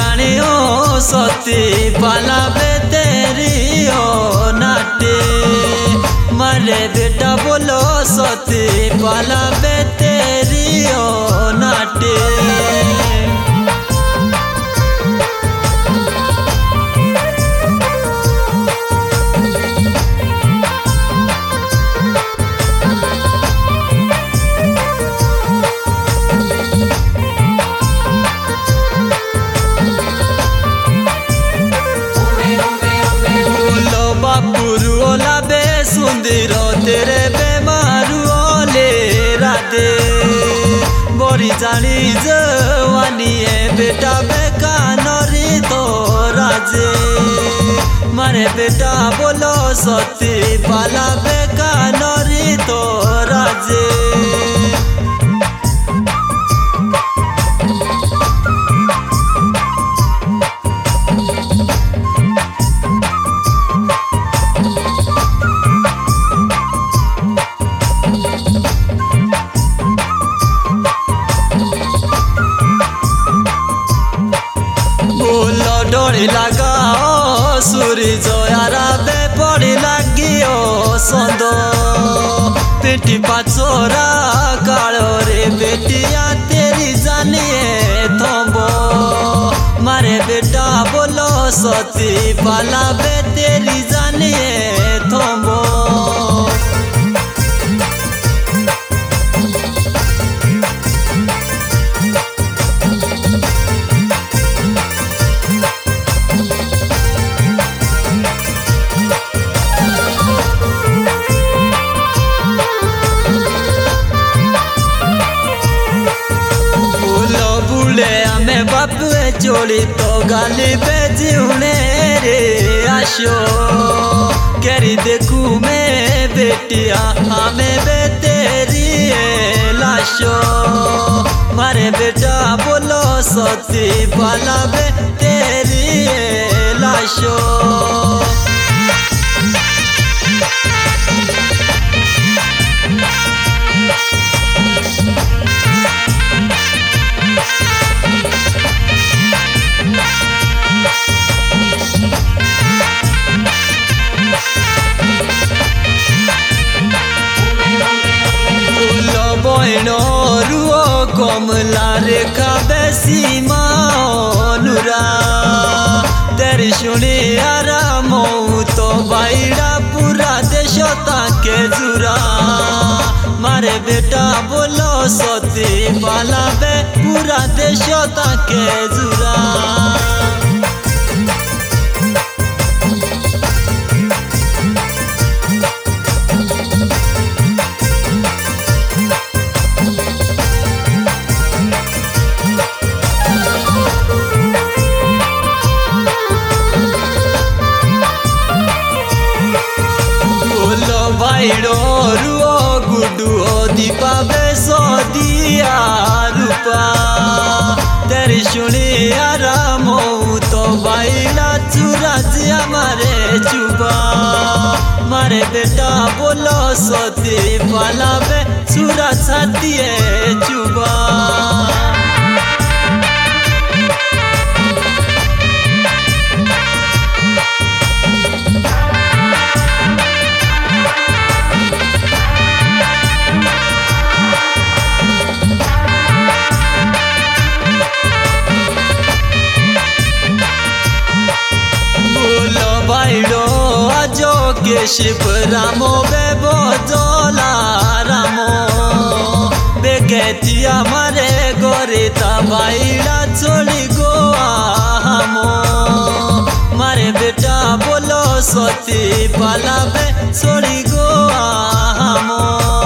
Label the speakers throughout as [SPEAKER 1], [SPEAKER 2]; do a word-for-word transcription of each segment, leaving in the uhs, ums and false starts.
[SPEAKER 1] जानी ओ सती पाला बे तेरी ओ नाटे मारे बेटा बोलो सती पाला बे तेरी ओ नाटे। सुंदर तेरे बेमारू ओले राधे बोरी जानी जवानी है बेटा बेकानरी तो राजे मारे बेटा बोलो सती पाला बेकानरी तो राजे। डोरी लगाओ सूरी जोयारा बे पड़ी लगी ओ संदो पेटी पाचोरा कालो रे बेटिया तेरी जानिए थम्बो मारे बेटा बोलो सती पाला बे तेरी जानिए थम्बो। बापुए चोली तो गाली बेजुने रे आशो केरी देखू मैं बेटिया हमें बे तेरी लाशो मारे बेटा बोलो सती पाला बे तेरी लाशो। कमला रेखा बेसी मानुरा तेरी शुणी आराम तो बाईड़ा पूरा देश ताके जुरा मारे बेटा बोलो सती पाला बे पूरा देश ताके जुरा। रुओ गुडुओ दीपा बेसो दिया रूपा तेरी शुणी आराम तो बाईला चूरा जिया मारे चुबा मारे बेटा बोलो सती पाला बे चूरा छाती चुबा। शिव रामो बेबो जोला रामो बेगेतिया मारे गोरिता बाईड़ा छोड़ी गोआ हमो मारे बेटा बोलो सती पाला बे छोड़ी गोआ हमो।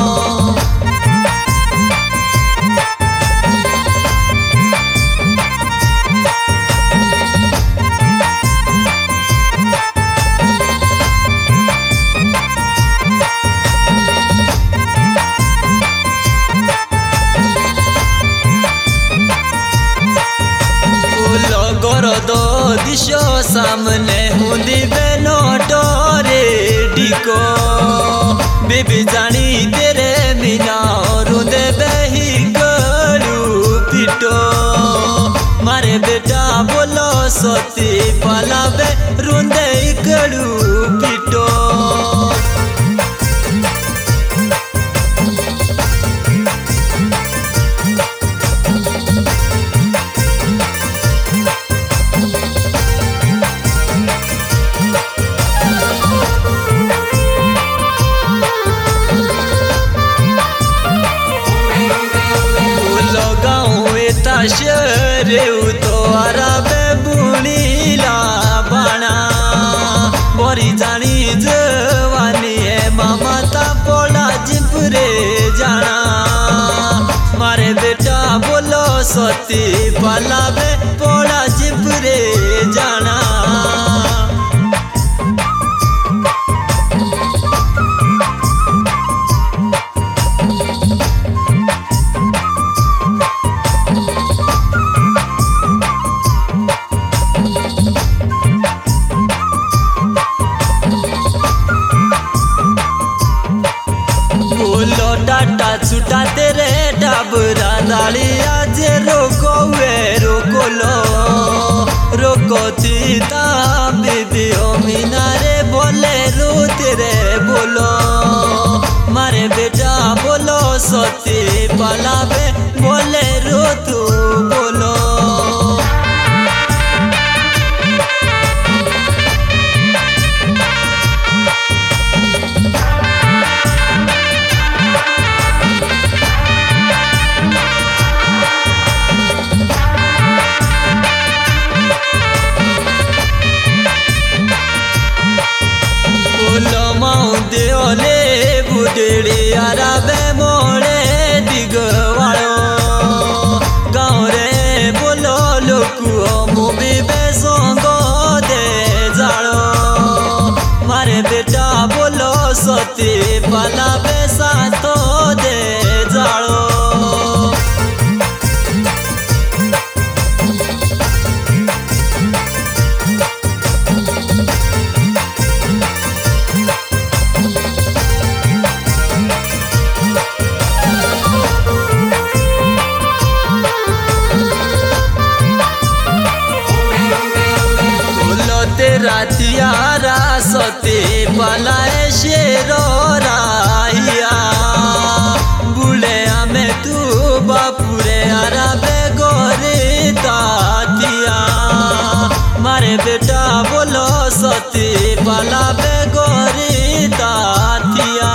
[SPEAKER 1] दो दिशो सामने हुंदी बेनो टोरे डिको बेबी जानी तेरे बिना रुंदे बेही गलू पिटो मारे बेटा बोलो सती पालावे रुंदे इकडू पिटो शरे तो आराबे बुणीला बाणा बोरी जानी जवानी है मामा ता पोला जिपरे जाना मारे बेटा बोलो सती पालावे पोला जिपरे जाना डाटा छुटा तेरे डाबरा दाली आज रोको वे रोको लो रोको तीता बीबी ओ मीनारे बोले रो तेरे बोलो मारे बेटा बोलो सती पालावे बोले रो तू बोलो देओले बुडेड़ी आराबे मोड़े दिगवाड़ो गाँव रे बोलो लोकुओ मुबी बेसोंगो दे जाड़ो मारे बेटा बोलो सती पालावे साथो दे जाड़ो रातियारा सती पालाए शेरो राहिया बुले में तू बापुरे आराबे गोरी तातिया मारे बेटा बोलो सती पालावे गोरी तातिया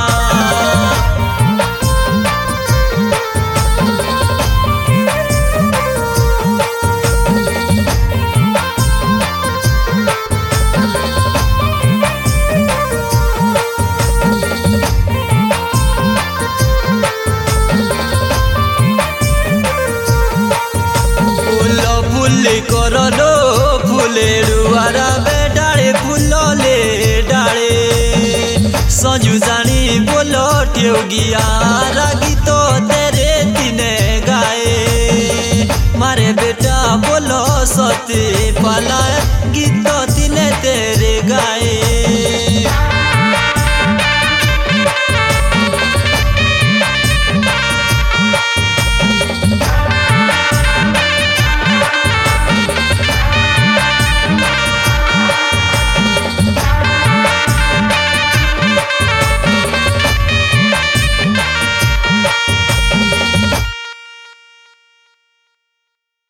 [SPEAKER 1] करलो फूले रुआरा बेडाड़े फूलोले डाले सजू जानी बोलो ट्योगिया रागी तो तेरे दिने गाए मारे बेटा बोलो सती पाला गीत